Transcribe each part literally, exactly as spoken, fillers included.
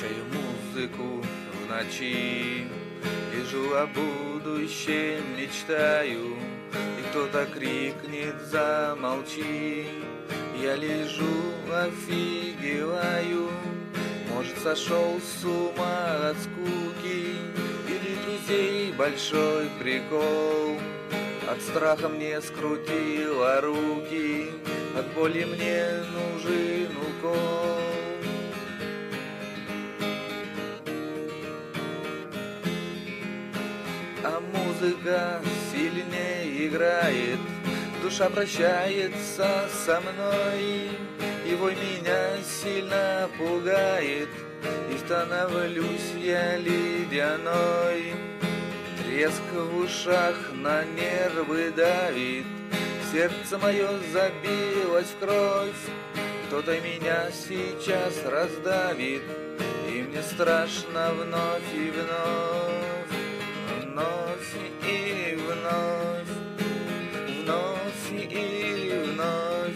Включаю музыку в ночи, лежу о будущем, мечтаю, и кто-то крикнет: замолчи. Я лежу, офигеваю, может, сошел с ума от скуки, или друзей большой прикол. От страха мне скрутило руки, от боли мне нужен укол. А музыка сильнее играет, душа прощается со мной, и вой меня сильно пугает, и становлюсь я ледяной. Треск в ушах на нервы давит, сердце мое забилось в кровь. Кто-то меня сейчас раздавит, и мне страшно вновь и вновь, вновь и вновь, вновь и вновь.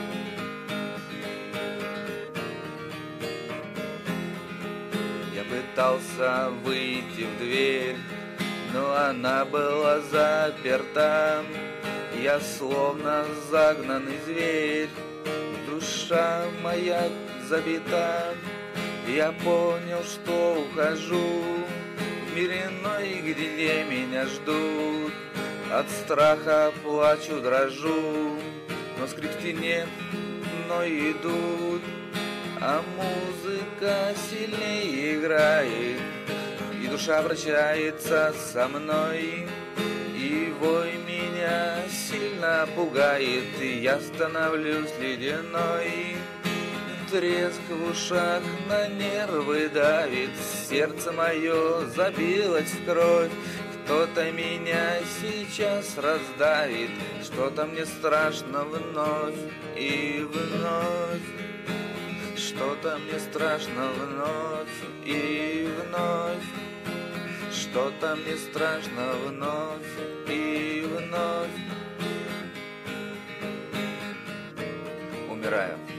Я пытался выйти в дверь, но она была заперта. Я словно загнанный зверь, душа моя забита. Я понял, что ухожу в мир иной, где меня ждут. От страха плачу, дрожу, но скрип в стене мной идут. А музыка сильнее играет, и душа вращается со мной, и вой меня сильно пугает, и я становлюсь ледяной. Треск в ушах на нервы давит, сердце мое забилось в кровь. Кто-то меня сейчас раздавит, что-то мне страшно вновь и вновь. Что-то мне страшно вновь и вновь. Что-то мне страшно вновь и вновь. Умираю.